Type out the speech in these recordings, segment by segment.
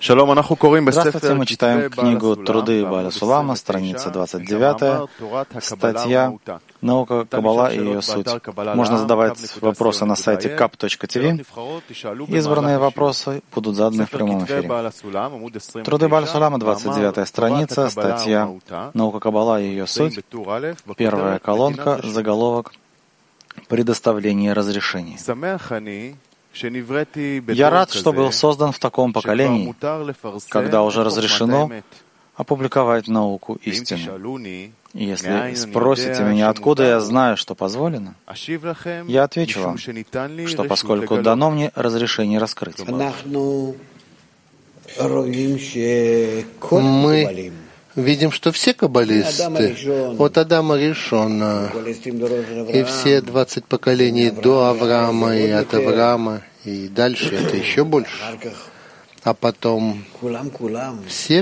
Здравствуйте, мы читаем книгу «Труды Бааля Сулама», страница 29, статья «Наука Каббала и ее суть». Можно задавать вопросы на сайте kap.tv. Избранные вопросы будут заданы в прямом эфире. «Труды Бааля Сулама», 29 страница, статья «Наука Каббала и ее суть», первая колонка, заголовок «Предоставление разрешений». Я рад, что был создан в таком поколении, когда уже разрешено опубликовать науку истины. И если спросите меня, откуда я знаю, что позволено, я отвечу вам, что поскольку дано мне разрешение раскрыть. Мы видим, что все каббалисты, от Адама Ришона, и все 20 поколений до Авраама и от Авраама, и дальше это еще больше, а потом все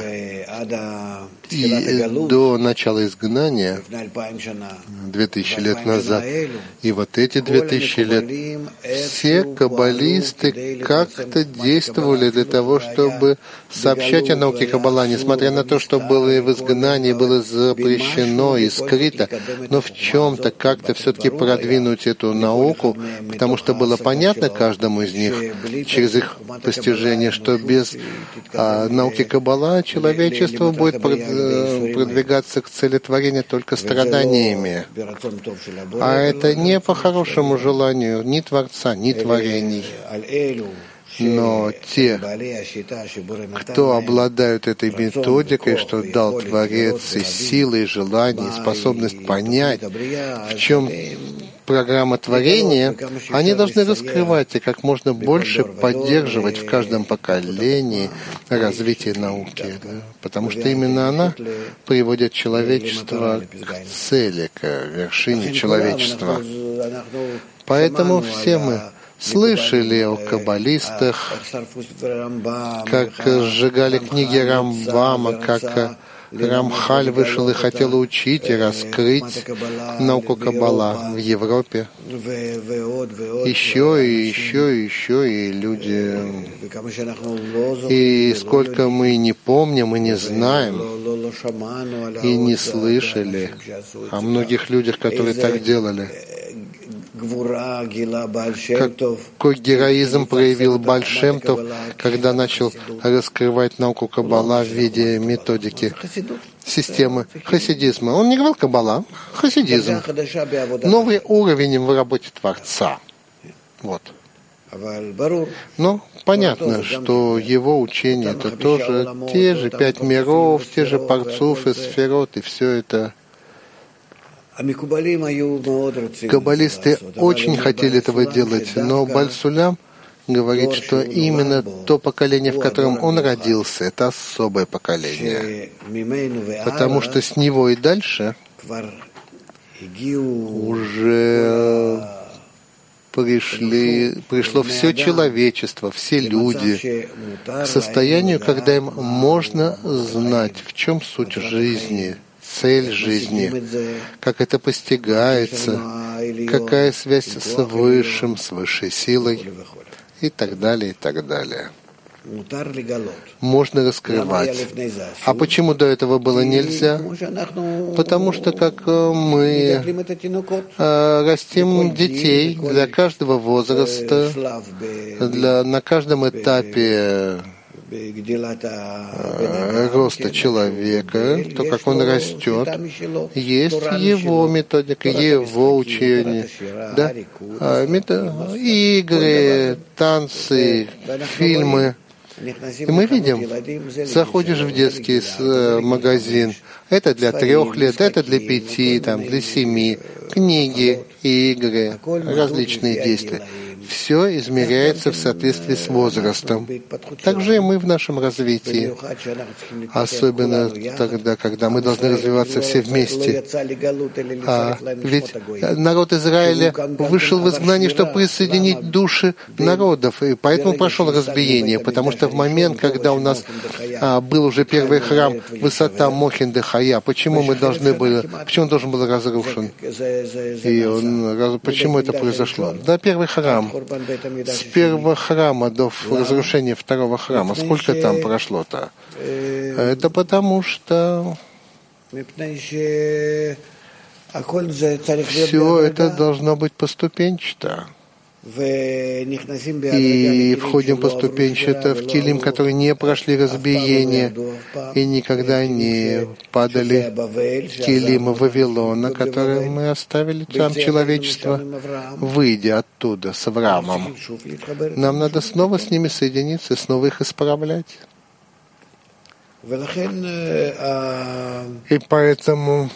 и до начала изгнания, 2000 лет назад, и вот эти 2000 лет, все каббалисты как-то действовали для того, чтобы сообщать о науке Каббала, несмотря на то, что было и в изгнании, было запрещено и скрыто, но в чем-то как-то все-таки продвинуть эту науку, потому что было понятно каждому из них через их постижение, что без науки Каббала человечество будет продвигаться к цели творения только страданиями. А это не по хорошему желанию ни Творца, ни творений. Но те, кто обладают этой методикой, что дал Творец, и силой, и желанием, и способность понять, в чем программа творения, они должны раскрывать и как можно больше поддерживать в каждом поколении развитие науки, да? Потому что именно она приводит человечество к цели, к вершине человечества. Поэтому все мы слышали о каббалистах, как сжигали книги Рамбама, как Рамхаль вышел и хотел учить и раскрыть науку Каббала в Европе. Еще, и люди. И сколько мы не помним и не знаем, и не слышали о многих людях, которые так делали. Какой героизм проявил Бааль Шем Тов, когда начал раскрывать науку Каббала в виде методики, системы хасидизма. Он не говорил Каббала, хасидизм. Новый уровень в работе Творца. Вот. Но понятно, что его учение — это тоже те же 5 миров, те же парцуф и сферот, и все это. Каббалисты очень хотели этого делать, но Бааль Сулам говорит, что именно то поколение, в котором он родился, это особое поколение, потому что с него и дальше уже пришло все человечество, все люди к состоянию, когда им можно знать, в чем суть жизни, цель жизни, как это постигается, какая связь с Высшим, с Высшей силой и так далее, и так далее. Можно раскрывать. А почему до этого было нельзя? Потому что, как мы растим детей для каждого возраста, на каждом этапе роста человека, то, как он растет, есть его методика, его учение, да? Игры, танцы, фильмы. И мы видим, заходишь в детский магазин, это для 3 лет, это для 5, для 7, книги, игры, различные действия. Все измеряется в соответствии с возрастом. Также и мы в нашем развитии. Особенно тогда, когда мы должны развиваться все вместе. Ведь народ Израиля вышел в изгнание, чтобы присоединить души народов, и поэтому прошел разбиение, потому что в момент, когда у нас был уже первый храм, высота Мохин-де-Хая, почему он должен был разрушен? Почему это произошло? Да, первый храм. С первого храма до разрушения второго храма. Сколько там прошло-то? Это потому что все это должно быть поступенчато. И входим поступенчато в килим, которые не прошли разбиение и никогда не падали килимы Вавилона, которые мы оставили там человечество, выйдя оттуда с Авраамом. Нам надо снова с ними соединиться и снова их исправлять. И поэтому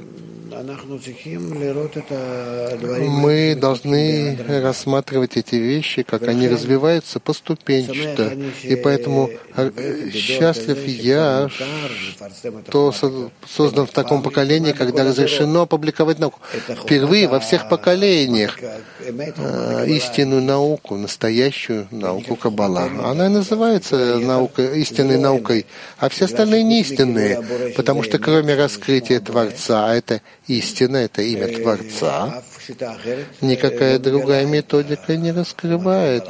мы должны рассматривать эти вещи, как они развиваются поступенчато. И поэтому счастлив я, что создан в таком поколении, когда разрешено опубликовать науку. Впервые во всех поколениях истинную науку, настоящую науку Каббала. Она и называется истинной наукой, а все остальные не истинные, потому что кроме раскрытия Творца, а это истина, это имя Творца, никакая другая методика не раскрывает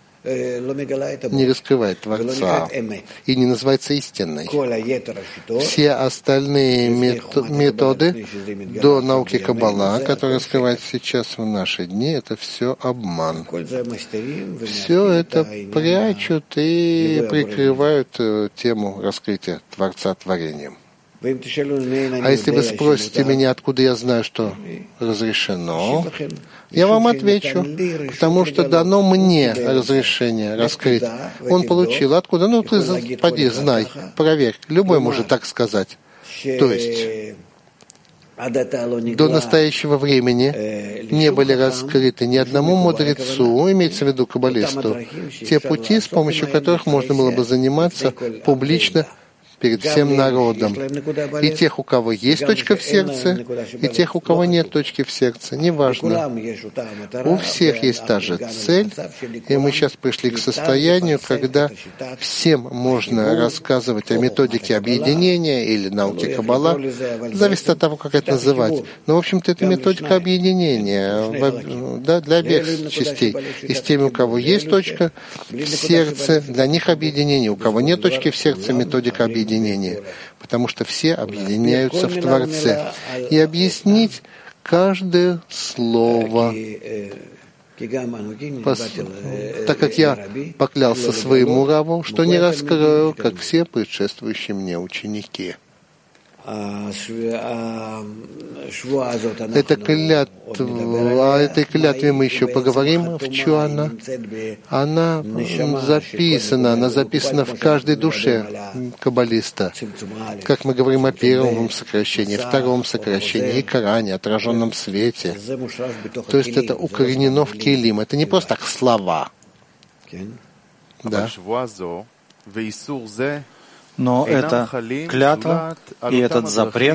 Творца и не называется истинной. Все остальные методы до науки Каббала, которые раскрываются сейчас в наши дни, это все обман. Все это прячут и прикрывают тему раскрытия Творца творением. А если вы спросите меня, откуда я знаю, что разрешено, я вам отвечу, потому что дано мне разрешение раскрыть. Он получил. Откуда? Ну, ты поди, знай, проверь. Любой может так сказать. То есть до настоящего времени не были раскрыты ни одному мудрецу, имеется в виду каббалисту, те пути, с помощью которых можно было бы заниматься публично перед всем народом. И тех, у кого есть точка в сердце, и тех, у кого нет точки в сердце. Неважно. У всех есть та же цель, и мы сейчас пришли к состоянию, когда всем можно рассказывать о методике объединения или науке Каббала. Зависит от того, как это называть. Но, в общем-то, это методика объединения для обеих частей. И с теми, у кого есть точка в сердце, для них объединение. У кого нет точки в сердце, методика объединения. Потому что все объединяются в Творце. И объяснить каждое слово. Так как я поклялся своему раву, что не раскрою, как все предшествующие мне ученики. Эта клятва, о этой клятве мы еще поговорим в Чуана. Она записана в каждой душе каббалиста. Как мы говорим о первом сокращении, втором сокращении и Коране, отраженном свете. То есть это укоренено в килим. Это не просто так слова. Да. Но эта клятва и этот запрет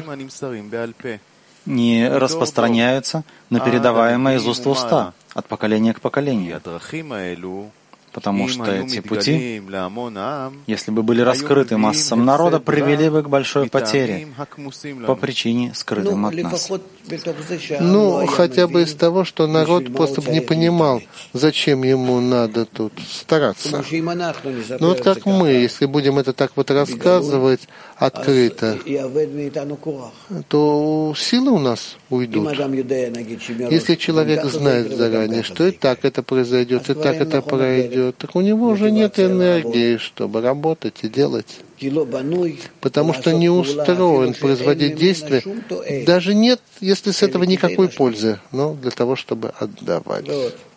не распространяются на передаваемое из уст в уста, от поколения к поколению. Потому что эти пути, если бы были раскрыты массам народа, привели бы к большой потере по причине скрытым от нас. Хотя бы из того, что народ просто не понимал, зачем ему надо тут стараться. Вот как мы, если будем это так вот рассказывать открыто, то силы у нас уйдут. Если человек знает заранее, что и так это произойдет, и так это пройдет, так у него уже нет энергии, чтобы работать и делать. Потому что не устроен производить действия. Даже нет, если с этого никакой пользы, но для того, чтобы отдавать.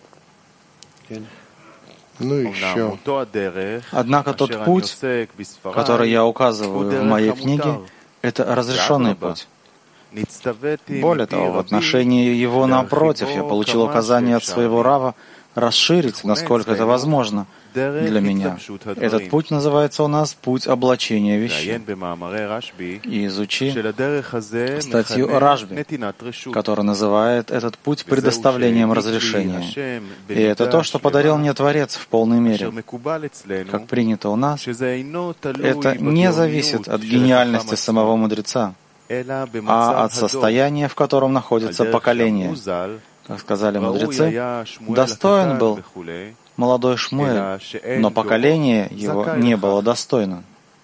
Еще. Однако тот путь, который я указываю в моей книге, это разрешенный путь. Более того, в отношении его напротив, я получил указание от своего рава расширить, насколько это возможно для меня. Этот путь называется у нас «Путь облачения вещей». И изучи статью Рашби, которая называет этот путь предоставлением разрешения. И это то, что подарил мне Творец в полной мере. Как принято у нас, это не зависит от гениальности самого мудреца, а от состояния, в котором находится поколение. Как сказали мудрецы, достоин был молодой Шмуэль, но поколение его не было достойно.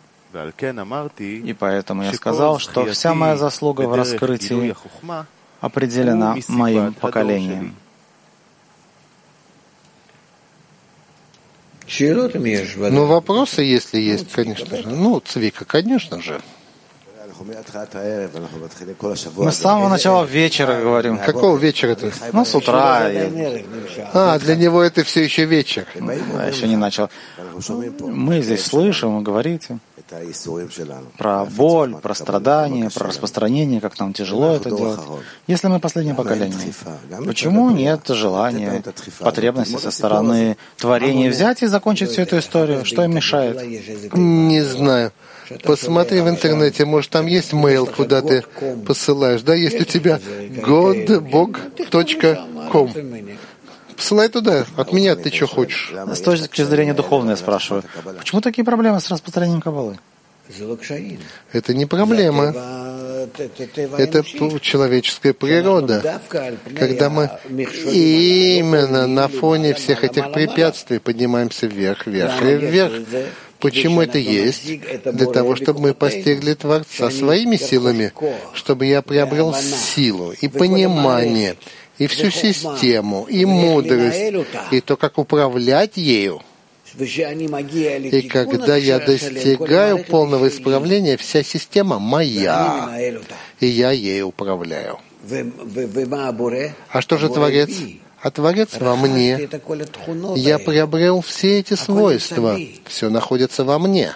И поэтому я сказал, что вся моя заслуга в раскрытии определена моим поколением. Ну, вопросы, если есть, конечно же. Ну, Цвика, конечно же. Мы с самого начала вечера говорим. Какого вечера-то? Ну, с утра. Для него это все еще вечер. Я еще не начал. Мы здесь слышим, вы говорите про боль, про страдания, про распространение, как нам тяжело это делать. Если мы последнее поколение, почему нет желания, потребности со стороны творения взять и закончить всю эту историю? Что им мешает? Не знаю. Посмотри в интернете, может, там есть мейл, куда ты посылаешь, да? Есть у тебя godbog.com. Посылай туда. От меня ты что хочешь? С точки зрения духовной я спрашиваю. Почему такие проблемы с распространением Каббалы? Это не проблема. Это человеческая природа. Когда мы именно на фоне всех этих препятствий поднимаемся вверх, вверх и вверх. Почему это есть? Для того, чтобы мы постигли Творца своими силами, чтобы я приобрел силу и понимание, и всю систему, и мудрость, и то, как управлять ею. И когда я достигаю полного исправления, вся система моя, и я ею управляю. А что же Творец? А Творец во мне. Я приобрел все эти свойства. Все находится во мне.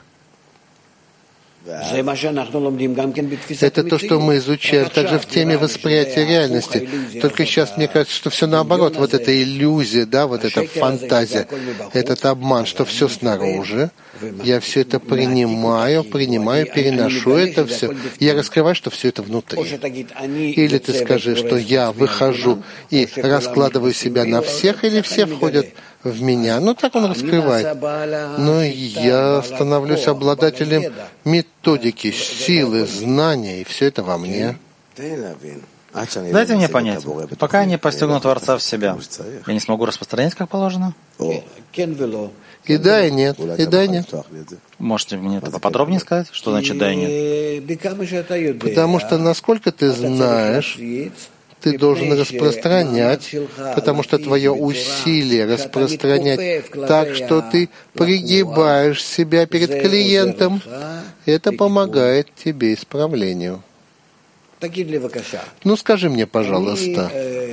Это то, что мы изучаем также в теме восприятия реальности. Только сейчас мне кажется, что все наоборот. Вот эта иллюзия, да, вот эта фантазия, этот обман, что все снаружи. Я все это принимаю, переношу это все. Я раскрываю, что все это внутри. Или ты скажи, что я выхожу и раскладываю себя на всех, или все входят в меня. Ну, так он раскрывает. Но я становлюсь обладателем методики, силы, знания, и все это во мне. Дайте мне понять, пока я не постигну Творца в себя, я не смогу распространять как положено? И да, и нет, и да, и нет. Можете мне это поподробнее сказать? Что значит да и нет? Потому что, насколько ты знаешь, ты должен распространять, потому что твое усилие распространять так, что ты пригибаешь себя перед клиентом, это помогает тебе исправлению. Ну, скажи мне, пожалуйста.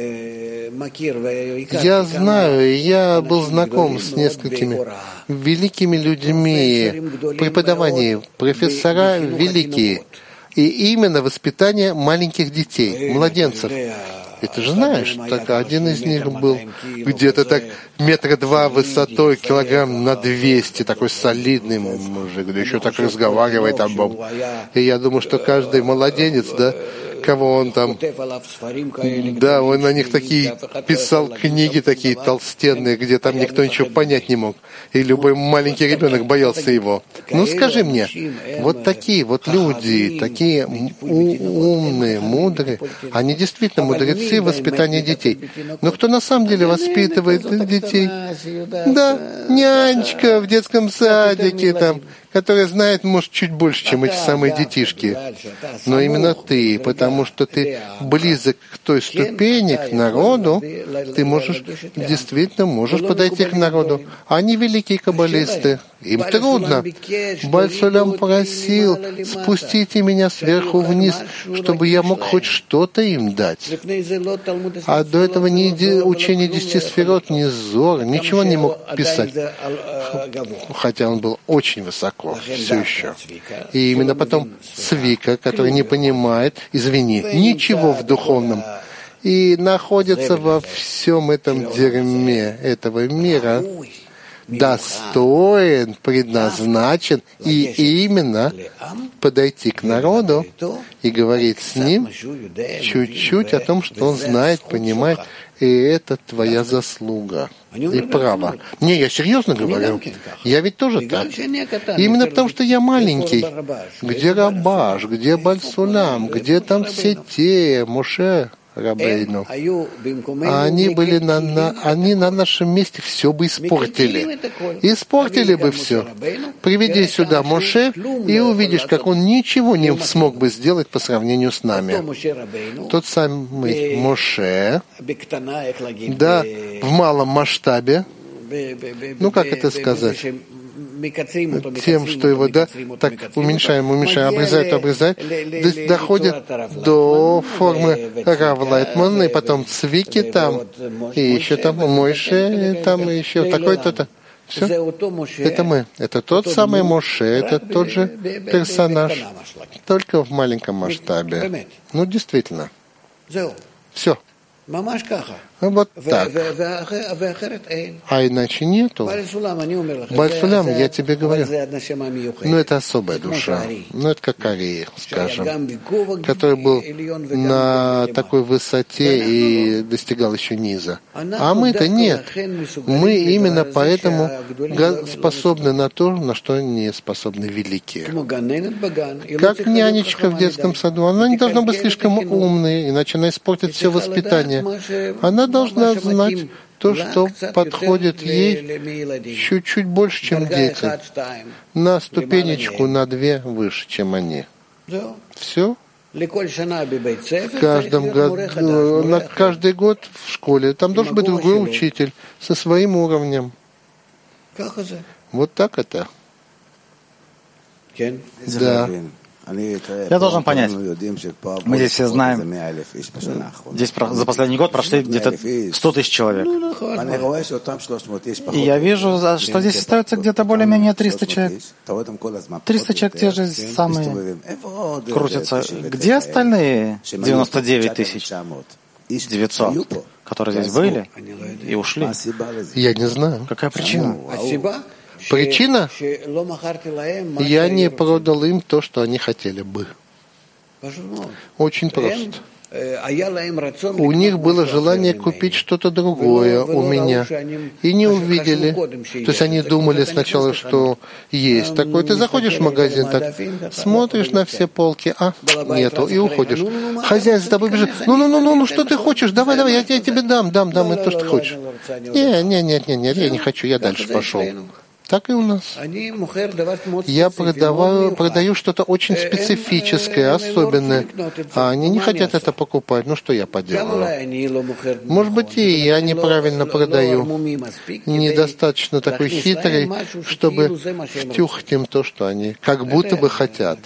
Я знаю, я был знаком с несколькими великими людьми, преподавание, профессора великие, и именно воспитание маленьких детей, младенцев. И ты же знаешь, так один из них был где-то так 2 метра высотой, килограмм на 200, такой солидный мужик, да еще так разговаривает об Богу. И я думаю, что каждый младенец, да, кого он там, да, он на них такие писал книги такие толстенные, где там никто ничего понять не мог. И любой маленький ребенок боялся его. Ну скажи мне, вот такие вот люди, такие умные, мудрые, они действительно мудрецы в воспитании детей. Но кто на самом деле воспитывает детей? Да, нянечка в детском садике там, которая знает, может, чуть больше, чем эти самые детишки. Но именно ты, потому что ты близок к той ступени, к народу, ты можешь, действительно можешь подойти к народу. Они великие каббалисты. Им трудно. Бааль Сулам просил, спустите меня сверху вниз, чтобы я мог хоть что-то им дать. А до этого ни учение 10 сферот, ни Зор, ничего не мог писать. Хотя он был очень высоко, все еще. И именно потом Цвика, который не понимает, извини, ничего в духовном, и находится во всем этом дерьме этого мира, достоин, предназначен и именно подойти к народу и говорить с ним чуть-чуть о том, что он знает, понимает, и это твоя заслуга и право. Не, я серьезно говорю. Я ведь тоже так. Именно потому, что я маленький. Где Рабаш, где Бааль Сулам, где там все те, Моше Рабейну. Они были они на нашем месте все бы испортили. Испортили бы все. Приведи сюда Моше и увидишь, как он ничего не смог бы сделать по сравнению с нами. Тот самый Моше, да, в малом масштабе, ну как это сказать? Тем, что его, да, так умменьшаем, обрезает, доходит до формы Рав Лайтмана, и потом Цвики там, и еще там Мойше, там еще такой-то. Все, это мы. Это тот самый Моше, это тот же персонаж, только в маленьком масштабе. Ну, действительно. Все. Вот так. А иначе нету. Бальсулям, я тебе говорю, ну это особая душа. Ну это как Ария, скажем, который был на такой высоте и достигал еще низа. А мы-то нет. Мы именно поэтому способны на то, на что не способны великие. Как нянечка в детском саду. Она не должна быть слишком умной, иначе она испортит все воспитание. Она должна знать то, что подходит ей чуть-чуть больше, чем дети. На ступенечку, на 2 выше, чем они. Все. В каждом году, на каждый год в школе там должен быть другой учитель со своим уровнем. Вот так это. Да. Я должен понять, мы здесь все знаем, здесь за последний год прошли где-то 100 тысяч человек. И я вижу, что здесь остается где-то более-менее 300 человек. 300 человек те же самые крутятся. Где остальные 99 900, которые здесь были и ушли? Я не знаю. Какая причина? Причина? Я не продал им то, что они хотели бы. Очень просто. У них было желание купить что-то другое у меня. И не увидели. То есть они думали сначала, что есть такое. Ты заходишь в магазин, так смотришь на все полки, а нету, и уходишь. Хозяин за тобой бежит. Ну, что ты хочешь? Давай, я тебе дам, это то, что ты хочешь. Нет, я не хочу, я дальше пошел. Так и у нас. Я продаю что-то очень специфическое, особенное, а они не хотят это покупать. Ну что я поделаю? Может быть, и я неправильно продаю. Недостаточно такой хитрый, чтобы втюхать им то, что они как будто бы хотят.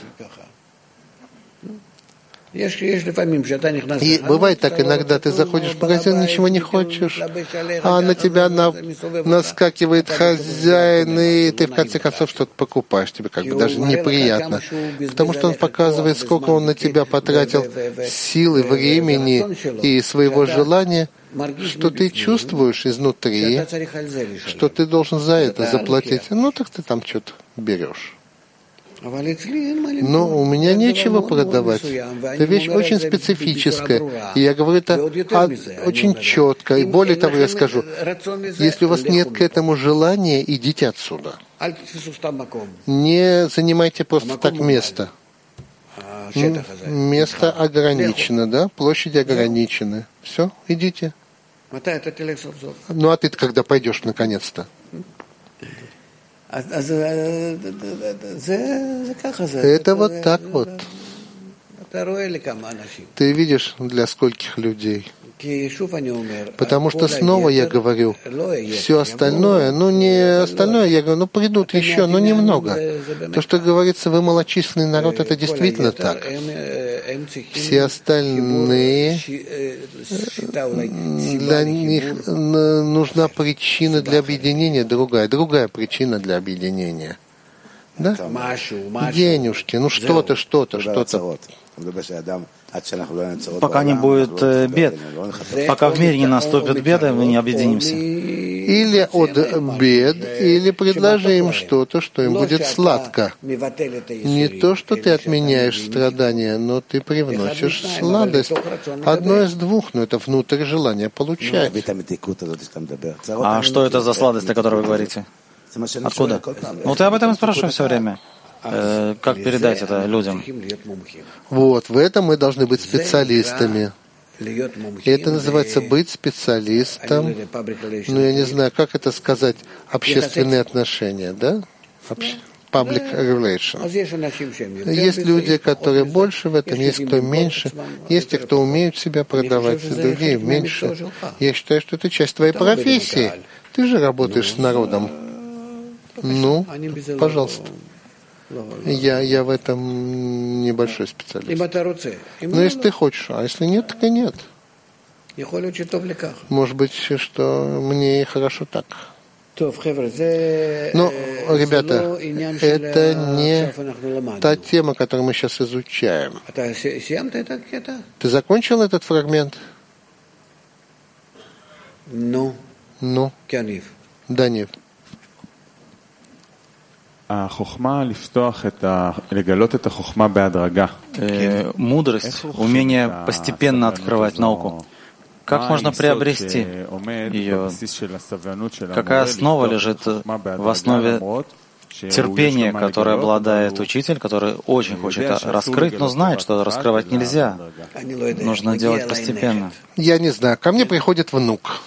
И бывает так, иногда ты заходишь в магазин, ничего не хочешь, а на тебя наскакивает хозяин, и ты в конце концов что-то покупаешь, тебе как бы даже неприятно, потому что он показывает, сколько он на тебя потратил силы, времени и своего желания, что ты чувствуешь изнутри, что ты должен за это заплатить. Ну так ты там что-то берешь. Но у меня нечего продавать. Это вещь очень специфическая. И я говорю это очень четко. И более того, я скажу, если у вас нет к этому желания, идите отсюда. Не занимайте просто так место. Место ограничено, да? Площади ограничены. Все, идите. Ну а ты когда пойдешь наконец-то? Это вот так вот. Ты видишь, для скольких людей. Потому что снова я говорю, все остальное, не остальное, я говорю, придут еще, но немного. То, что говорится, вы малочисленный народ, это действительно так. Все остальные, для них нужна причина для объединения, другая причина для объединения. Да? Денежки, что-то. Пока не будет бед, пока в мире не наступят беды, мы не объединимся. Или от бед, или предложи им что-то, что им будет сладко. Не то, что ты отменяешь страдания, но ты привносишь сладость. Одно из двух, но это внутрь желания получать. А что это за сладость, о которой вы говорите? Откуда? Ну, ты об этом спрашиваешь все время. Как передать это людям? Вот, в этом мы должны быть специалистами. И это называется быть специалистом, ну, я не знаю, как это сказать, общественные отношения, да? Public relation. Есть люди, которые больше в этом, есть кто меньше, есть те, кто умеют себя продавать, другие меньше. Я считаю, что это часть твоей профессии. Ты же работаешь с народом. Ну, пожалуйста. Я в этом небольшой специалист. Но если ты хочешь, а если нет, так и нет. Может быть, что мне хорошо так. Но, ребята, это не та тема, которую мы сейчас изучаем. Ты закончил этот фрагмент? Ну? Да, нет. Мудрость, умение постепенно открывать науку. Как можно приобрести ее? Какая основа лежит в основе терпения, которое обладает учитель, который очень хочет раскрыть, но знает, что раскрывать нельзя. Нужно делать постепенно. Я не знаю. Ко мне приходит внук.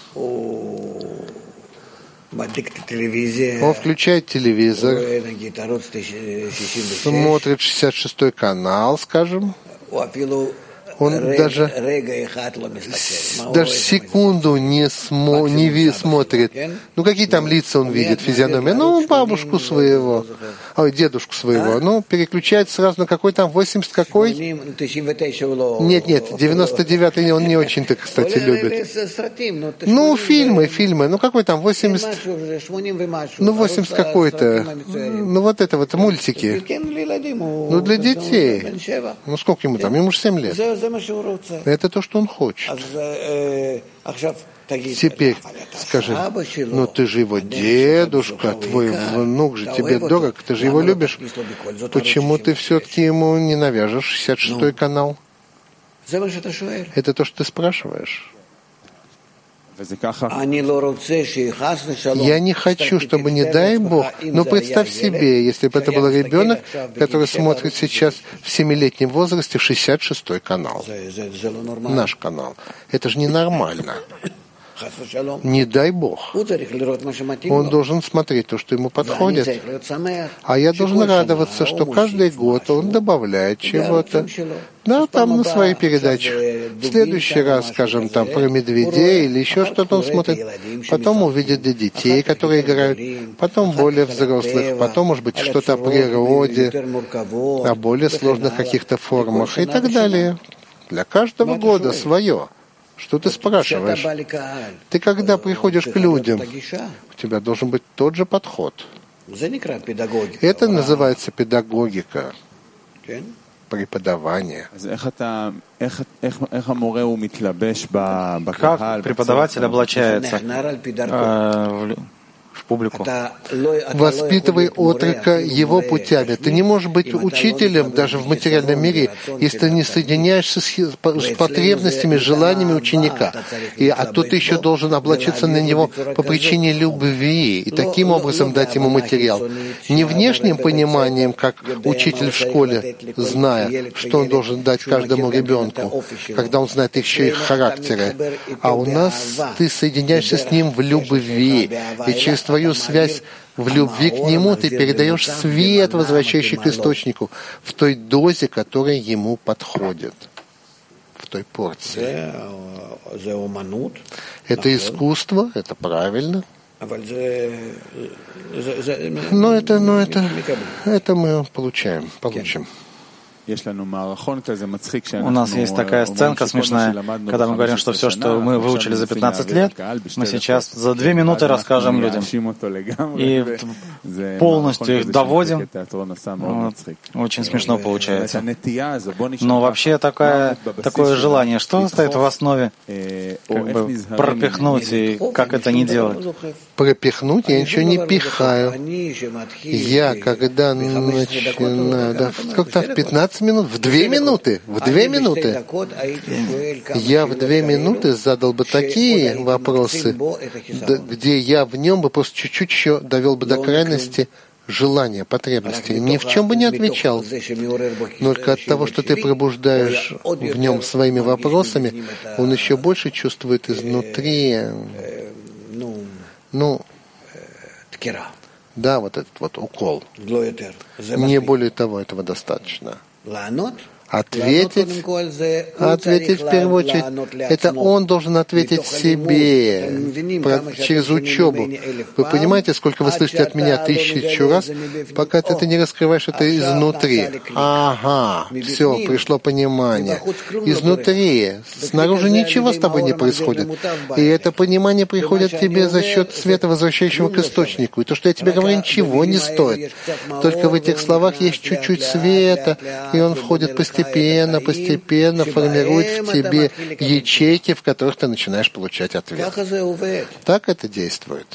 Он включает телевизор, смотрит 66-й канал, скажем. Он даже секунду не смотрит. Ну, какие там лица он видит, физиономия? Ну, бабушку своего, дедушку своего. Ну, переключает сразу на какой там, 80 какой? Нет, 99-й он не очень-то, кстати, любит. Ну, фильмы. Ну, какой там, 80? Ну, 80 какой-то. Ну, вот это вот, мультики. Ну, для детей. Ну, сколько ему там? Ему же 7 лет. Это то, что он хочет. Теперь скажи, ну ты же его дедушка, твой внук же тебе дорог, ты же его любишь. Почему ты все-таки ему не навяжешь 66-й канал? Это то, что ты спрашиваешь. Я не хочу, чтобы, не дай Бог, но представь себе, если бы это был ребенок, который смотрит сейчас в 7-летнем возрасте 66-й канал, наш канал. Это же ненормально. Не дай Бог. Он должен смотреть то, что ему подходит. А я должен радоваться, что каждый год он добавляет чего-то. Да, там на своей передаче. В следующий раз, скажем, там про медведей или еще что-то он смотрит. Потом увидит для детей, которые играют. Потом более взрослых. Потом, может быть, что-то о природе, о более сложных каких-то формах и так далее. Для каждого года свое. Что ты спрашиваешь? Ты когда приходишь к людям, у тебя должен быть тот же подход. Это называется педагогика, преподавание. Как преподаватель облачается в публику? Воспитывай отрока его путями. Ты не можешь быть учителем даже в материальном мире, если ты не соединяешься с потребностями, желаниями ученика. А то ты еще должен облачиться на него по причине любви и таким образом дать ему материал. Не внешним пониманием, как учитель в школе, зная, что он должен дать каждому ребенку, когда он знает еще их характеры. А у нас ты соединяешься с ним в любви. И через твою связь в любви к нему ты передаешь свет, возвращающий к источнику, в той дозе, которая ему подходит, в той порции. Это искусство, это правильно. Но это мы получим. У нас есть такая сценка смешная, когда мы говорим, что все, что мы выучили за 15 лет, мы сейчас за 2 минуты расскажем людям. И полностью их доводим. Очень смешно получается. Но вообще такое желание, что стоит в основе пропихнуть, и как это не делать? Пропихнуть? Я ничего не пихаю. Я, когда начинаю, как-то в 15 минут, в 2 минуты, я в 2 минуты задал бы такие вопросы, где я в нем бы просто чуть-чуть еще довел бы до крайности желания, потребностей, ни в чем бы не отвечал. Только от того, что ты пробуждаешь в нем своими вопросами, он еще больше чувствует изнутри, да, вот этот вот укол. Не более того, этого достаточно. Ответить в первую очередь, это он должен ответить себе через учебу. Вы понимаете, сколько вы слышите от меня 1000 раз, пока ты это не раскрываешь это изнутри. Ага, все, пришло понимание. Изнутри, снаружи ничего с тобой не происходит. И это понимание приходит тебе за счет света, возвращающего к источнику. И то, что я тебе говорю, ничего не стоит. Только в этих словах есть чуть-чуть света, и он входит постепенно, формирует в тебе ячейки, в которых ты начинаешь получать ответ. Так это действует.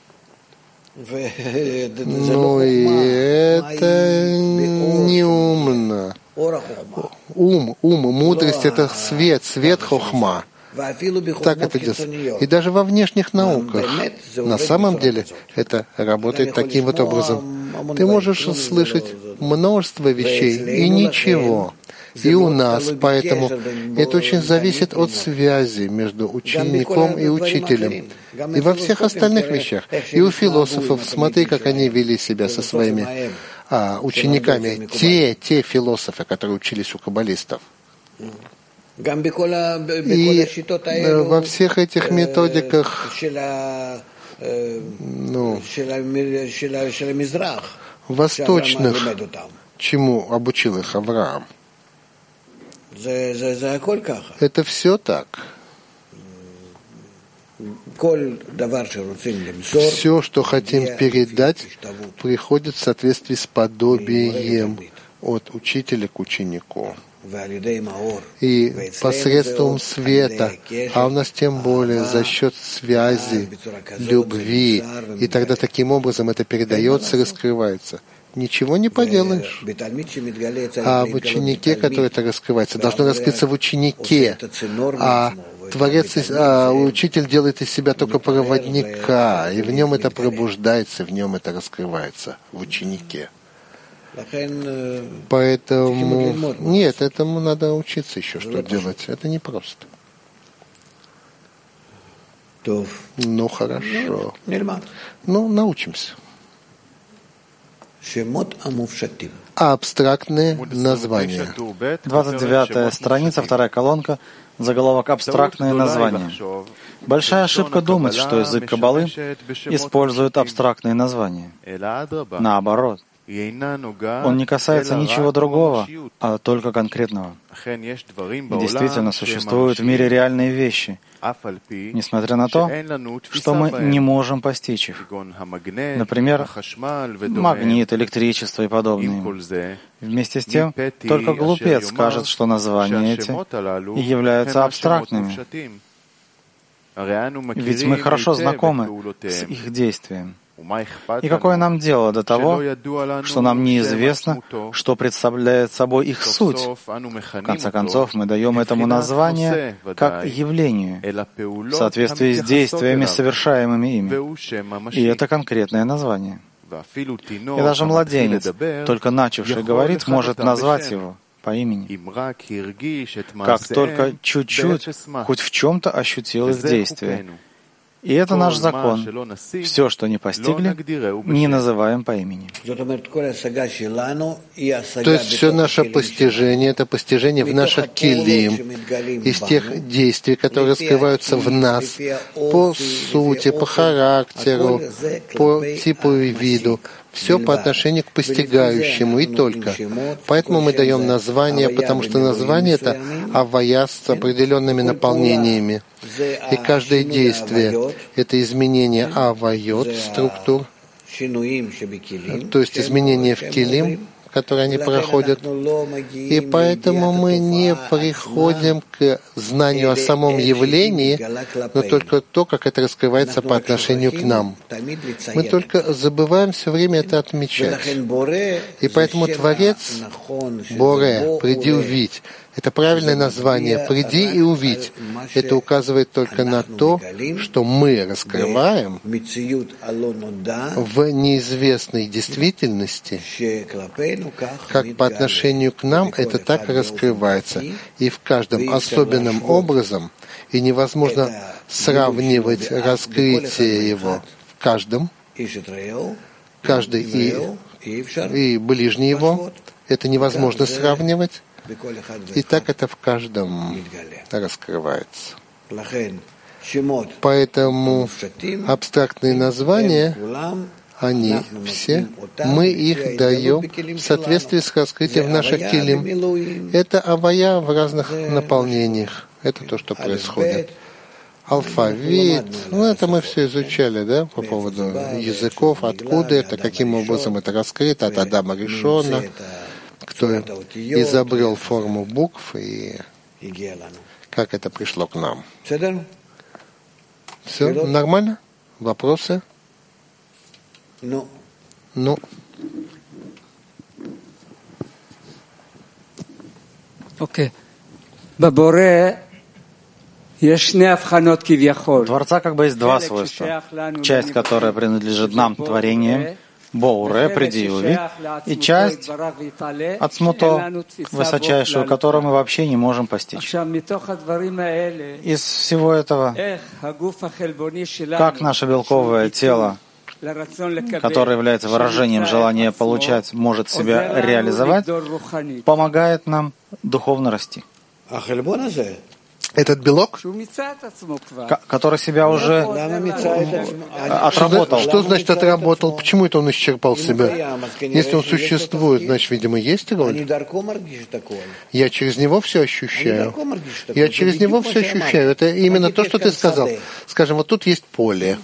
Ну и это неумно. Мудрость — это свет хохма. Так это делается. И даже во внешних науках. На самом деле это работает таким вот образом. Ты можешь слышать множество вещей и ничего. И у нас, поэтому это очень зависит от связи между учеником и учителем. И во всех остальных вещах. И у философов, смотри, как они вели себя со своими учениками. Те философы, которые учились у каббалистов. И во всех этих методиках восточных, чему обучил их Авраам, это все так. Все, что хотим передать, приходит в соответствии с подобием от учителя к ученику. И посредством света, а у нас тем более за счет связи, любви, и тогда таким образом это передается и раскрывается. Ничего не поделаешь. А в ученике, который это раскрывается, должно раскрыться в ученике. А учитель делает из себя только проводника, и в нем это пробуждается, в нем это раскрывается, в ученике. Поэтому нет, этому надо учиться еще, что делать. Это непросто. Ну, хорошо. Ну, научимся. Абстрактные названия. 29-я страница, 2-я колонка, заголовок «Абстрактные названия». Большая ошибка думать, что язык Каббалы использует абстрактные названия. Наоборот. Он не касается ничего другого, а только конкретного. И действительно, существуют в мире реальные вещи, несмотря на то, что мы не можем постичь их. Например, магнит, электричество и подобные. Вместе с тем, только глупец скажет, что названия эти являются абстрактными. Ведь мы хорошо знакомы с их действием. И какое нам дело до того, что нам неизвестно, что представляет собой их суть? В конце концов, мы даем этому название как явлению, в соответствии с действиями, совершаемыми ими. И это конкретное название. И даже младенец, только начавший говорить, может назвать его по имени. Как только чуть-чуть, хоть в чем-то ощутил их действие. И это наш закон. Все, что не постигли, не называем по имени. То есть все наше постижение — это постижение в наших келим, из тех действий, которые раскрываются в нас, по сути, по характеру, по типу и виду. Все по отношению к постигающему и только. Поэтому мы даем название, потому что название — это авая с определенными наполнениями. И каждое действие — это изменение авайот, структур, то есть изменения в келим, которые они проходят. И поэтому мы не приходим к знанию о самом явлении, но только то, как это раскрывается по отношению к нам. Мы только забываем все время это отмечать. И поэтому Творец, Боре, приди увидь, Это правильное название. «Приди и увидь». Это указывает только на то, что мы раскрываем в неизвестной действительности, как по отношению к нам это так раскрывается, и в каждом особенным образом, и невозможно сравнивать раскрытие его в каждом, каждый и ближний его. Это невозможно сравнивать. И так это в каждом раскрывается. Поэтому абстрактные названия, они все, мы их даем в соответствии с раскрытием наших килим. Это авая в разных наполнениях. Это то, что происходит. Алфавит, это мы все изучали, да, по поводу языков, откуда это, каким образом это раскрыто, от Адама Ришона, кто изобрел форму букв и как это пришло к нам. Все нормально? Вопросы? Ну. Окей. Баборе. У Творца как бы есть два свойства. Часть, которая принадлежит нам, творение, Боуре, приди и увидь, и часть от Смуто, высочайшую, которую мы вообще не можем постичь. Из всего этого, как наше белковое тело, которое является выражением желания получать, может себя реализовать, помогает нам духовно расти. Этот белок, который себя уже отработал. Что значит отработал? Почему это он исчерпал себя? Если он существует, значит, видимо, есть роль. Я через него все ощущаю. Я через него все ощущаю. Это именно то, что ты сказал. Скажем, вот тут есть поле.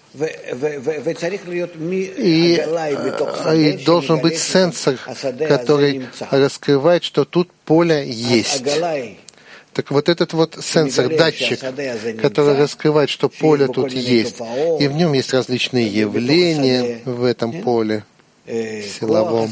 И должен быть сенсор, который раскрывает, что тут поле есть. Так вот этот вот сенсор, датчик, который раскрывает, что поле тут есть, и в нем есть различные явления в этом поле силовом.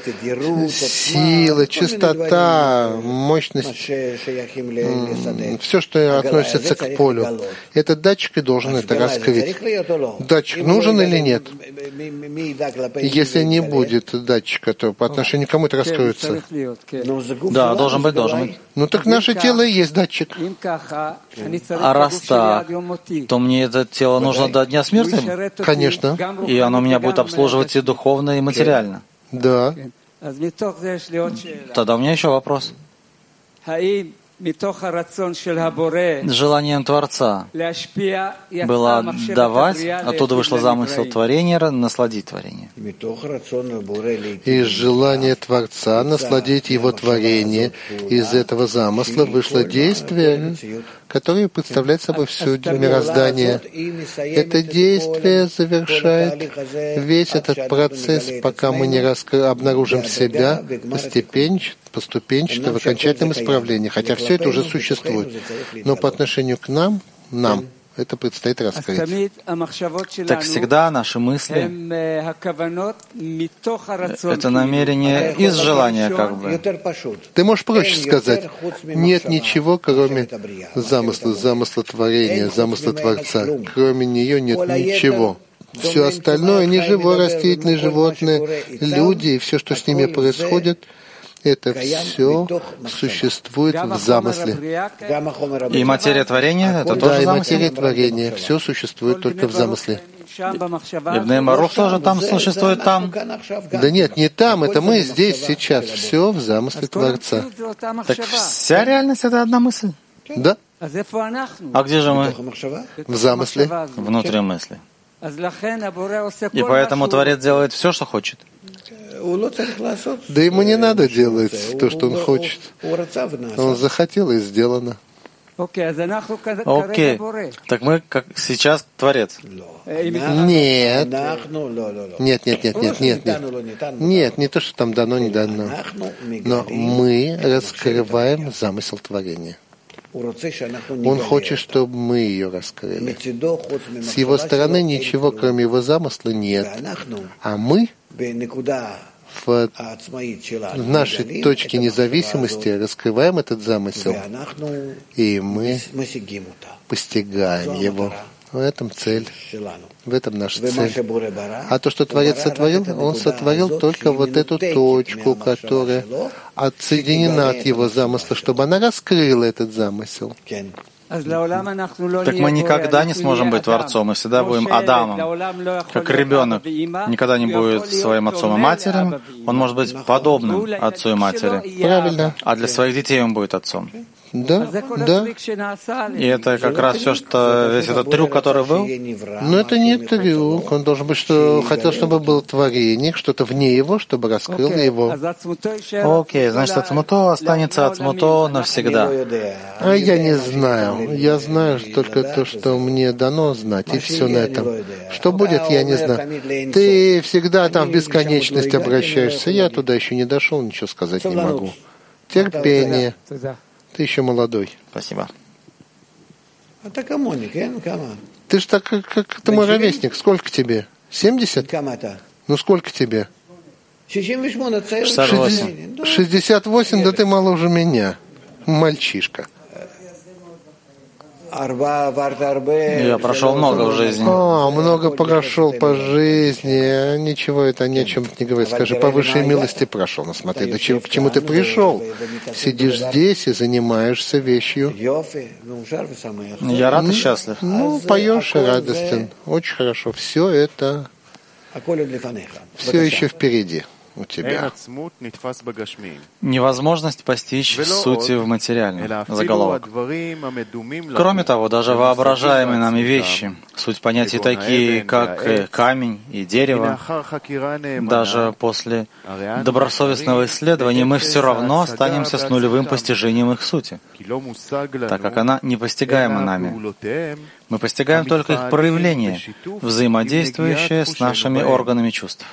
Сила, частота, мощность, все, что относится к полю. Этот датчик и должен это раскрыть. Датчик нужен или нет? Если не будет датчика, то по отношению к кому это раскроется? Да, должен быть. Ну так наше тело и есть датчик. А раз так, то мне это тело нужно до дня смерти? Конечно. И оно меня будет обслуживать и духовно, и материально. Да. Тогда у меня еще вопрос. Желанием Творца было давать, оттуда вышло замысел творения, насладить творение. Из желания Творца насладить его творение, из этого замысла вышло действие, которое представляет собой все мироздание. Это действие завершает весь этот процесс, пока мы не обнаружим себя поступенчато в окончательном исправлении, хотя все это уже существует. Но по отношению к нам это предстоит раскрыть. Так всегда наши мысли — это намерение из желания как бы. Ты можешь проще сказать, нет ничего, кроме замысла творения, замысла Творца. Кроме нее нет ничего. Все остальное, неживое, растительное, животные, люди и все, что с ними происходит, это все существует в замысле. И материя творения — это тоже да, и замысел? материя творения. Все существует только в замысле. И Бней Барух тоже там существует там? Да нет, не там, это мы здесь, сейчас. Все в замысле Творца. Так вся реальность — это одна мысль? Да. А где же мы? В замысле. Внутри мысли. И поэтому Творец делает все, что хочет. Да ему не надо делать то, что он хочет. Он захотел, и сделано. Окей. Так мы как сейчас Творец. Нет. Нет, не то, что там дано, не дано. Но мы раскрываем замысел творения. Он хочет, чтобы мы ее раскрыли. С его стороны ничего, кроме его замысла, нет. А мы в нашей точке независимости раскрываем этот замысел, и мы постигаем его. В этом цель, в этом наша цель. А то, что Творец сотворил, Он сотворил только вот эту точку, которая отсоединена от Его замысла, чтобы она раскрыла этот замысел. Так мы никогда не сможем быть Творцом, мы всегда будем Адамом. Как ребенок никогда не будет своим отцом и матерью, он может быть подобным отцу и матери. Правильно. А для своих детей он будет отцом. Да, да. И это как раз все, что весь этот трюк, который был. Но это не трюк. Он должен быть, что хотел, чтобы было творение, что-то вне его, чтобы раскрыло его. Окей, значит, Ацмуто останется Ацмуто навсегда. А я не знаю. Я знаю только то, что мне дано знать, и все на этом. Что будет, я не знаю. Ты всегда там в бесконечность обращаешься. Я туда еще не дошел, ничего сказать не могу. Терпение. Ты еще молодой. Спасибо. Ты ж так, как ты мой ровесник. Сколько тебе? 70? Ну сколько тебе? 68. 68, да ты моложе меня. Мальчишка. Я прошел много в жизни. Много прошел по жизни. Ничего это ни о чем не говорит. Скажи, по высшей милости прошел. Ну смотри, к чему ты пришел? Сидишь здесь и занимаешься вещью. Я рад и счастлив. Ну, поешь и радостен. Очень хорошо. Все это все еще впереди у тебя. Невозможность постичь сути в материальном. Заголовок. Кроме того, даже воображаемые нами вещи, суть понятий такие, как камень и дерево, даже после добросовестного исследования мы все равно останемся с нулевым постижением их сути, так как она не постигаема нами. Мы постигаем только их проявление, взаимодействующее с нашими органами чувств.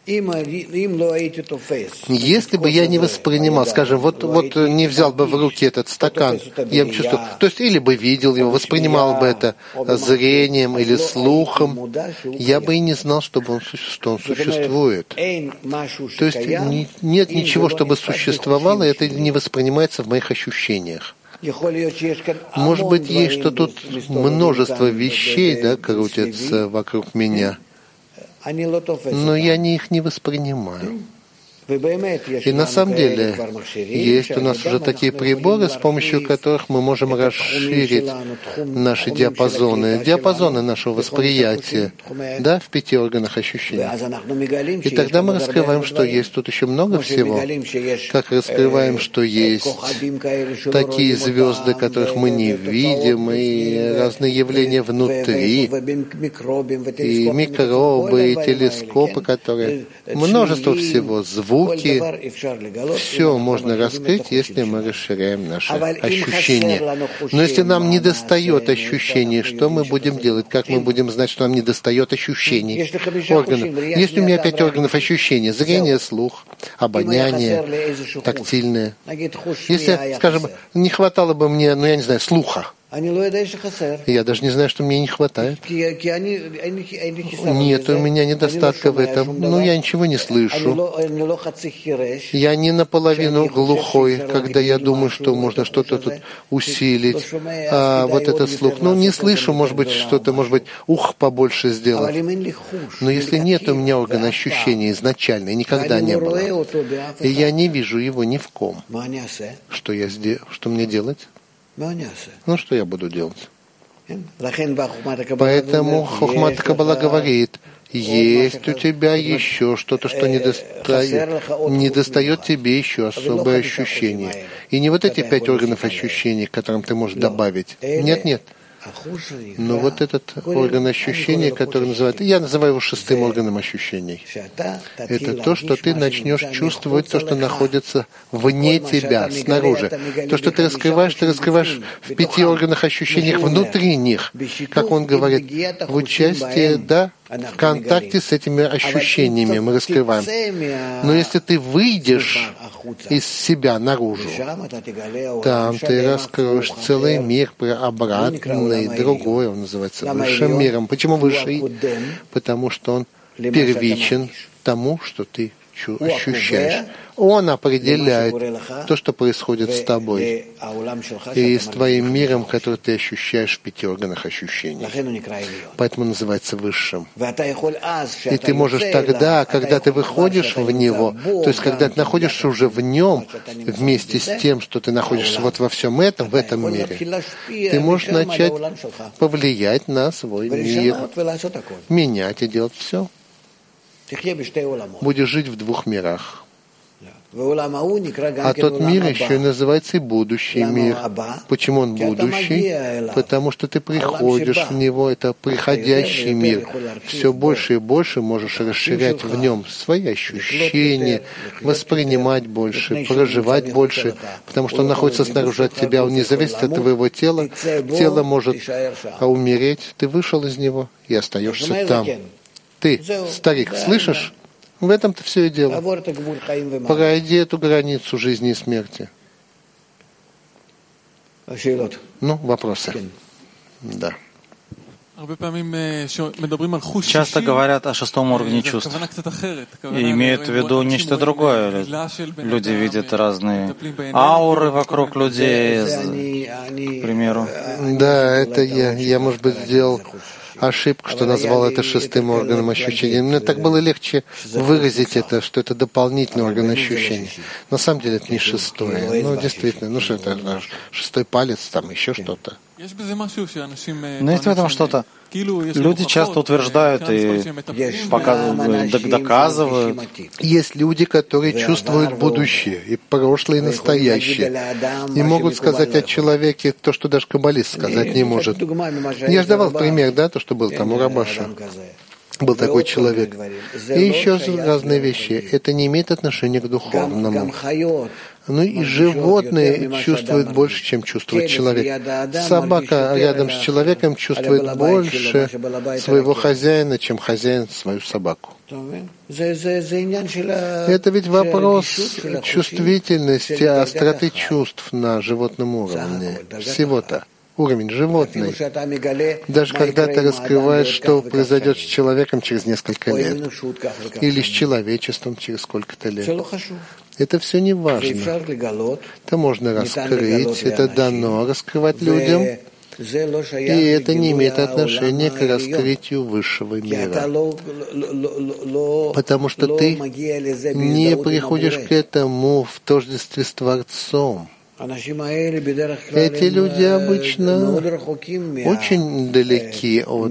Если бы я не воспринимал, скажем, вот не взял бы в руки этот стакан, я бы чувствовал, то есть или бы видел его, воспринимал бы это зрением или слухом, я бы и не знал, что он существует. То есть нет ничего, чтобы существовало, и это не воспринимается в моих ощущениях. Может быть, есть, что тут множество вещей, да, крутятся вокруг меня, но я их не воспринимаю. И на самом деле есть у нас уже такие приборы, с помощью которых мы можем расширить наши диапазоны нашего восприятия, да, в 5 органах ощущений. И тогда мы раскрываем, что есть тут еще много всего. Как раскрываем, что есть такие звезды, которых мы не видим, и разные явления внутри, и микробы, и телескопы, которые... Множество всего, звуки, все можно раскрыть, если мы расширяем наши ощущения. Но если нам недостает ощущений, что мы будем делать? Как мы будем знать, что нам недостает ощущений? Органов. Есть у меня 5 органов ощущений. Зрение, слух, обоняние, тактильное. Если, скажем, не хватало бы мне, я не знаю, слуха. Я даже не знаю, что мне не хватает. Нет у меня недостатка в этом. Я ничего не слышу. Я не наполовину глухой, когда я думаю, что можно что-то тут усилить. А вот этот слух. Не слышу, может быть, ух побольше сделать. Но если нет у меня органа ощущения изначально, и никогда не было, и я не вижу его ни в ком, что мне делать? Что я буду делать? Поэтому Хохмат Каббала говорит, есть у тебя еще что-то, что недостает тебе еще особое ощущение. И не вот эти 5 органов ощущений, к которым ты можешь добавить. Нет. Но вот этот орган ощущения, который называют, я называю его 6-м органом ощущений, это то, что ты начнешь чувствовать, то, что находится вне тебя, снаружи. То, что ты раскрываешь в 5 органах ощущениях внутри них, как он говорит, в участии, да, в контакте с этими ощущениями мы раскрываем. Но если ты выйдешь из себя наружу, там ты раскроешь целый мир обратный, другой, он называется высшим миром. Почему высший? Потому что он первичен тому, что ты ощущаешь. Он определяет то, что происходит с тобой и с твоим миром, который ты ощущаешь в 5 органах ощущений. Поэтому называется высшим. И ты можешь тогда, когда ты выходишь в него, то есть когда ты находишься уже в нем, вместе с тем, что ты находишься вот во всем этом, в этом мире, ты можешь начать повлиять на свой мир, менять и делать все. Будешь жить в 2 мирах. А тот мир еще и называется и будущий мир. Почему он будущий? Потому что ты приходишь в него, это приходящий мир. Все больше и больше можешь расширять в нем свои ощущения, воспринимать больше, проживать больше, потому что он находится снаружи от тебя, он не зависит от твоего тела. Тело может умереть, ты вышел из него и остаешься там. Ты, старик, слышишь? В этом-то все и дело. Пройди эту границу жизни и смерти. Ну, вопросы? Да. Часто говорят о 6-м уровне чувств и имеют в виду нечто другое. Люди видят разные ауры вокруг людей, к примеру. Да, это я, может быть, сделал ошибку, что назвал это 6-м органом ощущения. Мне так было легче выразить это, что это дополнительный орган ощущения. На самом деле это не 6-й. Ну, действительно, ну что это, 6-й палец, там еще что-то. Но есть в этом что-то. Люди часто утверждают и показывают, доказывают. Есть люди, которые чувствуют будущее, и прошлое, и настоящее. И могут сказать о человеке то, что даже каббалист сказать не может. Я же давал пример, да, то, что был там у Рабаша. Был такой человек. И еще разные вещи. Это не имеет отношения к духовному. Ну и животные чувствуют больше, чем чувствует человек. Собака рядом с человеком чувствует больше своего хозяина, чем хозяин свою собаку. Это ведь вопрос чувствительности, остроты чувств на животном уровне. Всего-то. Уровень животный. Даже когда ты раскрываешь, что произойдет с человеком через несколько лет, или с человечеством через сколько-то лет, это все не важно. Это можно раскрыть, это дано раскрывать людям, и это не имеет отношения к раскрытию высшего мира. Потому что ты не приходишь к этому в тождестве с Творцом. Эти люди обычно очень далеки от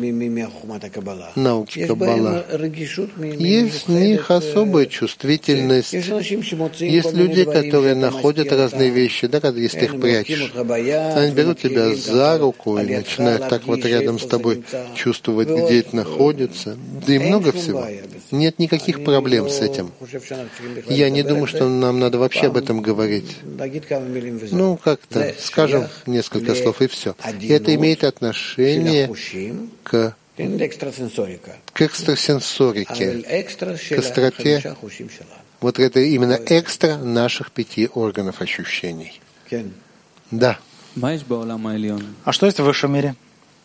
науки Каббала. Есть в них особая чувствительность. Есть люди, которые находят разные вещи, да, когда если ты их прячешь. Они берут тебя за руку и начинают так вот рядом с тобой чувствовать, где это находится. Да и много всего. Нет никаких проблем с этим. Я не думаю, что нам надо вообще об этом говорить. Ну, как-то, скажем несколько слов и все. И это имеет отношение к экстрасенсорике, к остроте. Вот это именно экстра наших 5 органов ощущений. Да. А что есть в высшем мире?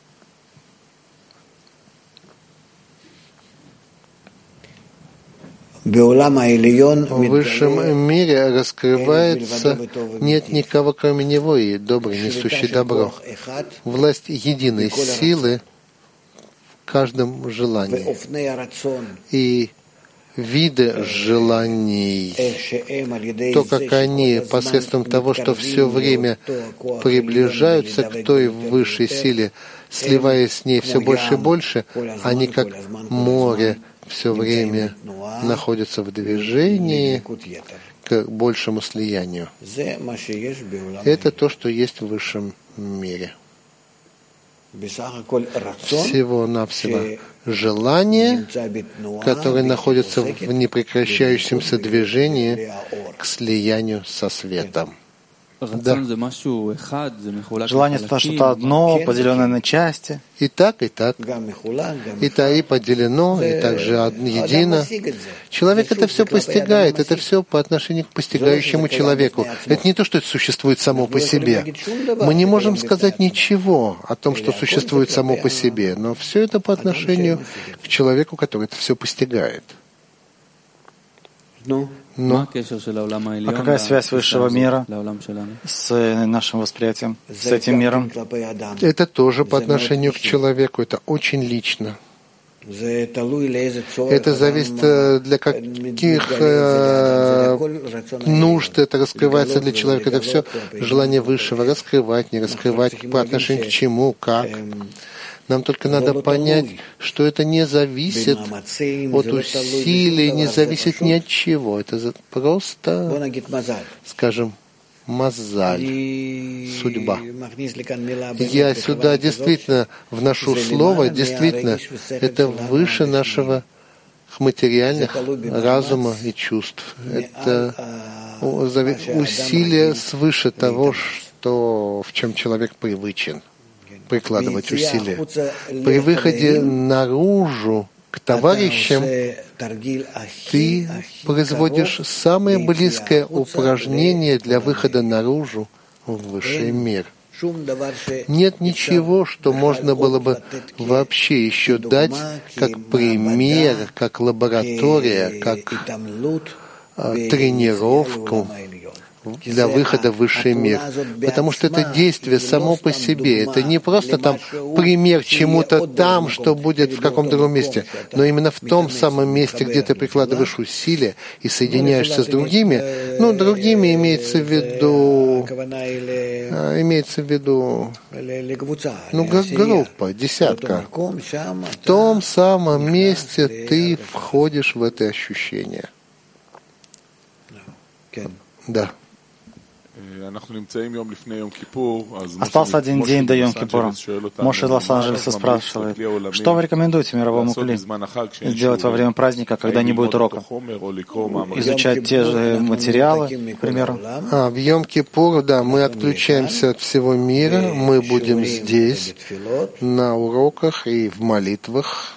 В высшем мире раскрывается, нет никого кроме него, и добрый, несущий добро. Власть единой силы в каждом желании. И виды желаний, то, как они посредством того, что все время приближаются к той высшей силе, сливаясь с ней все больше и больше, они как море все время находятся в движении к большему слиянию. Это то, что есть в высшем мире. Всего-навсего желание, которое находится в непрекращающемся движении к слиянию со светом. Да. Желание — это что-то одно, поделенное на части. И так, и так. И поделено, и также едино. Человек это все постигает, это все по отношению к постигающему человеку. Это не то, что это существует само по себе. Мы не можем сказать ничего о том, что существует само по себе, но все это по отношению к человеку, который это все постигает. Но А какая связь высшего мира с нашим восприятием, с этим миром? это тоже по отношению к человеку, это очень лично. Это зависит, для каких нужд это раскрывается для человека. Это все желание высшего раскрывать, не раскрывать, по отношению к чему, как. Нам только надо понять, что это не зависит от усилий, не зависит ни от чего. Это просто, скажем, мазаль, судьба. Я сюда действительно вношу слово, действительно, это выше нашего материальных разума и чувств. Это усилие свыше того, что, в чем человек привычен прикладывать усилия. При выходе наружу к товарищам ты производишь самое близкое упражнение для выхода наружу в высший мир. Нет ничего, что можно было бы вообще еще дать как пример, как лаборатория, как тренировку для выхода в высший мир. Потому что это действие само по себе. Это не просто там пример чему-то там, что будет в каком-то другом месте, но именно в том самом месте, где ты прикладываешь усилия и соединяешься с другими. Ну, другими имеется в виду, группа, десятка. В том самом месте ты входишь в это ощущение. Да. Остался один день до Йом-Кипура. Моше из Лос-Анджелеса спрашивает, что вы рекомендуете мировому кли сделать во время праздника, когда не будет урока? Изучать те же материалы, к примеру? В Йом-Кипур, да, мы отключаемся от всего мира, мы будем здесь, на уроках и в молитвах,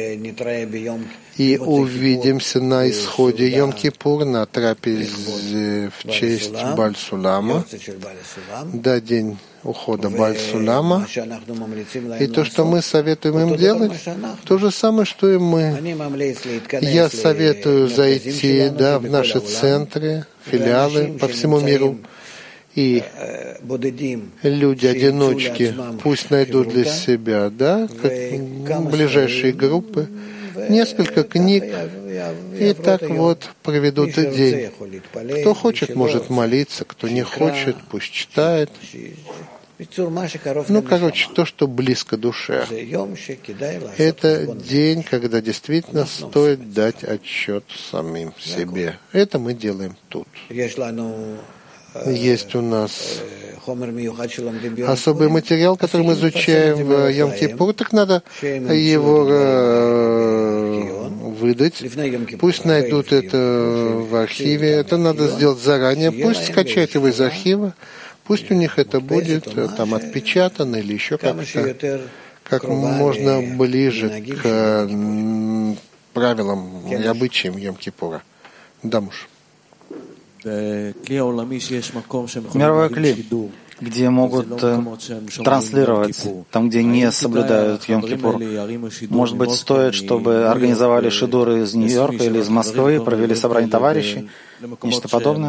и увидимся на исходе Йом-Кипур, на трапезе в честь Баль-Сулама, да, день ухода Баль-Сулама. И то, что мы советуем им делать, то же самое, что и мы. Я советую зайти, да, в наши центры, филиалы по всему миру. И люди-одиночки пусть найдут для себя, да, как ближайшие группы, несколько книг, и так вот проведут день. Кто хочет, может молиться, кто не хочет, пусть читает. Ну, короче, то, что близко душе. Это день, когда действительно стоит дать отчет самим себе. Это мы делаем тут. Есть у нас особый материал, который мы изучаем в Йом-Кипур, так надо его выдать. Пусть найдут это в архиве. Это надо сделать заранее. Пусть скачают его из архива. Пусть у них это будет там отпечатано или еще как-то, как можно ближе к правилам и обычаям Йом-Кипура. Да, муж. Мировой кли, где могут транслировать, там, где не соблюдают Йом-Кипур. Может быть, стоит, чтобы организовали шидуры из Нью-Йорка или из Москвы, провели собрание товарищей, нечто подобное?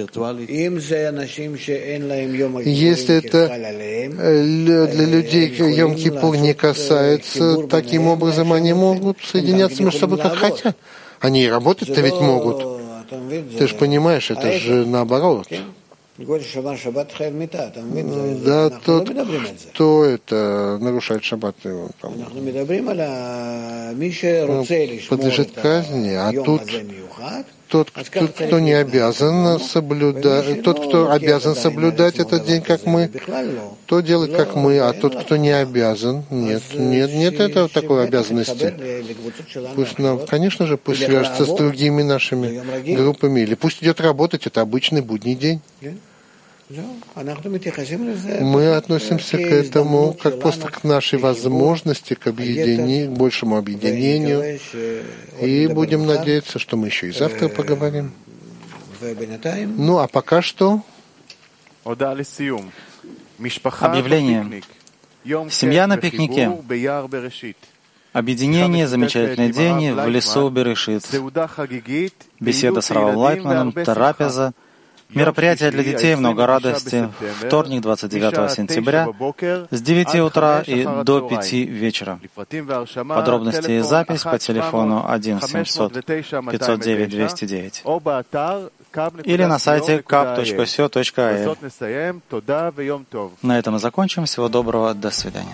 Если это для людей Йом-Кипур не касается, таким образом они могут соединяться между собой как хотят. Они и работать-то ведь могут. Ты же понимаешь, это же наоборот. Да, тот, кто это нарушает шаббат, подлежит казни, а тут тот, кто не обязан соблюдать, тот, кто обязан соблюдать этот день, как мы, то делает, как мы, а тот, кто не обязан, нет этого такой обязанности. Пусть нам, конечно же, пусть свяжется с другими нашими группами, или пусть идет работать, это обычный будний день. Мы относимся к этому как просто к нашей возможности, к большему объединению, и будем надеяться, что мы еще и завтра поговорим. Ну, а пока что... Объявление. Семья на пикнике. Объединение, замечательный день в лесу Берешит. Беседа с Равом Лайтманом, трапеза, мероприятие для детей, много радости. Вторник, 29 сентября, с 9 утра и до 5 вечера. Подробности и запись по телефону 1-700-509-209 или на сайте kap.co.il. На этом мы закончим. Всего доброго. До свидания.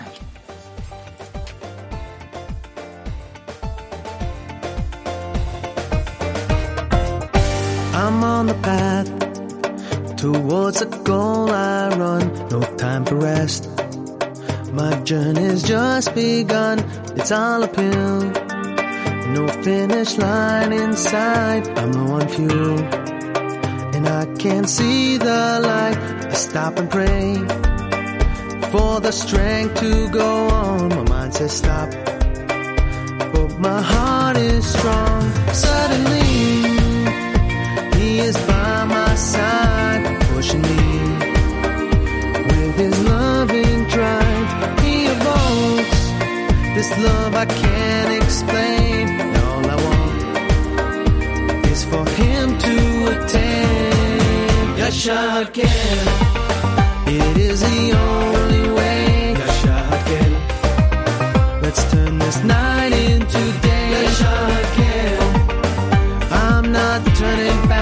I'm on the path towards a goal I run, no time for rest. My journey's just begun, it's all uphill. No finish line in sight, I'm low on fuel. And I can't see the light, I stop and pray for the strength to go on. My mind says stop, but my heart is strong. Suddenly He is by my side, pushing me with His loving drive. He evokes this love I can't explain. And all I want is for Him to attain. Yashar Hakel, it is the only way. Yashar Hakel, let's turn this night into day. Yashar Hakel, I'm not turning back.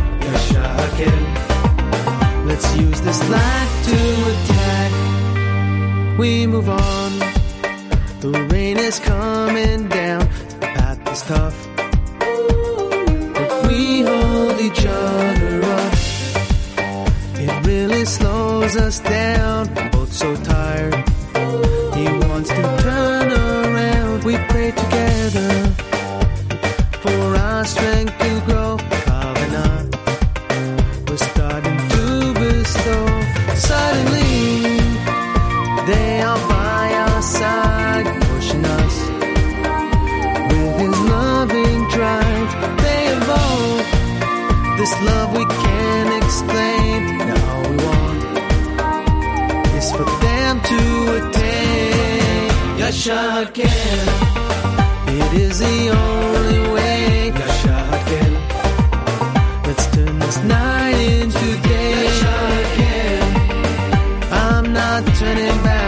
Let's use this light to attack. We move on. The rain is coming down. The path is tough, but we hold each other up. It really slows us down. We're both so tired. He wants to turn around. We pray together for our strength to grow. Suddenly, they are by our side, pushing us with His loving drive. They evoke this love we can't explain. Now all we want is for them to attain. Yashar Hakel, it is the only way. Yashar Hakel, let's turn this night into day. Yashar Hakel, I'm not turning back.